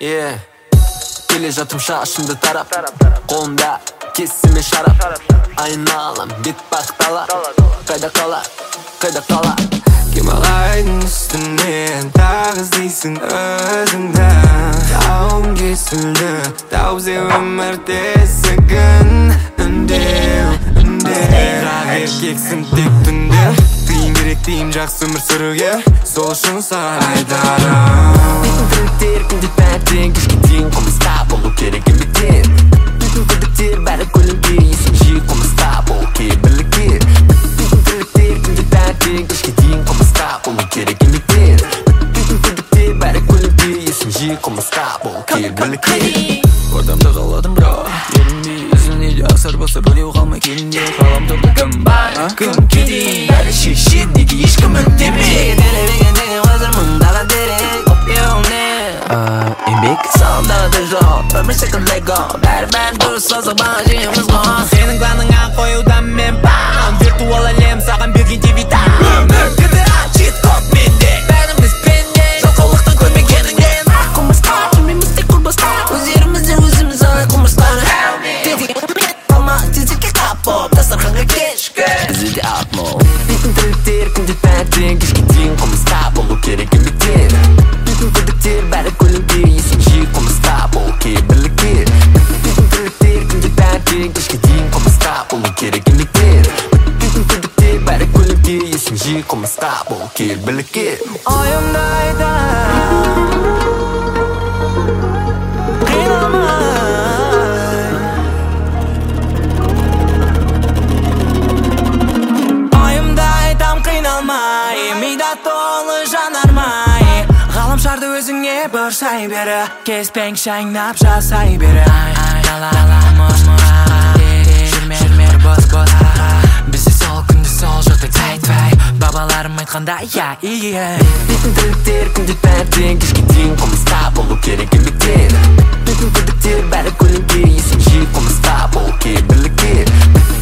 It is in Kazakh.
Yeah. Келе жатым шашымды тарап, қолымда кесіме шарап. Айналам бет бақтала, қайда қала, қайда қала. Гималайдың үстінен тағы іздейсің өзіңді. Тауым кесілді, тауып зе өмір тесігін. Үндеу, бірақ еркексің тек түнде. Тыйым керек дейім жақсы өмір сүруге, сол үшін саған айтарым. Дейтін тірліктер күнде таңертең кешке дейін қылмыста болу керек үміттер. Дейтін күдіктер бәрі көлеңке, есің жиі қылмыста болу керек бірліктер. Дейтін тірліктер күнде таңертең кешке дейін қылмыста болу керек үміттер. Дейтін күдіктер бәрі көлеңке, есің жиі қылмыста болу керек бірліктер. Ордамда қаладым бро, ерінбей өзіңе де асар болса бөлеу қалмай келінде. Ғаламторда кім бар, кім кедей, бәрі шешеді, неге ешкім үндемей. Делебегендегі қазір мұндағы дерек Опиол не еңбек салымдағы жол өмір секілді лего бәрі дұрыс болса баға жейміз ғой. Сенің планыңа қоюдан мен бам, виртуал әлем саған берген девитам. Өмір GTA чит код менде, бәріміз пенде, жалқаулықтан көрмегеніңнен. Қылмысқа жүрмейміз тек құрбысқа, өздерімізде өзіміз алай қылмыстар. Қалма тезірке қап боп, дастарханға кешкі бізде де атмол. Дейтін тірліктер күнде таңертең кешке дейін қылмыста болу керек үміттер. Дейтін күдіктер бәрі көлеңке, есің жиі қылмыста болу керек бірліктер. Дейтін тірліктер күнде таңертең кешке дейін қылмыста болу керек үміттер. Дейтін күдіктер бәрі көлеңке, есің жиі қылмыста болу керек бірліктер. Ойымда айтам, қиналмай. Ойымда айтам, қиналмай, мида толы жанармай. Ғаламшарды өзіңе бұрсай бері, кеспең шайнап жасай бері. Жүрме бос бізде сол күнде сол жоқта тәйтбай. Бабаларым айтқанда иә. Дейтін тірліктер күнде таңертең кешке дейін қылмыста болу керек үміттер. Дейтін күдіктер бәрі көлеңке, есің жиі қылмыста болу керек бірліктер.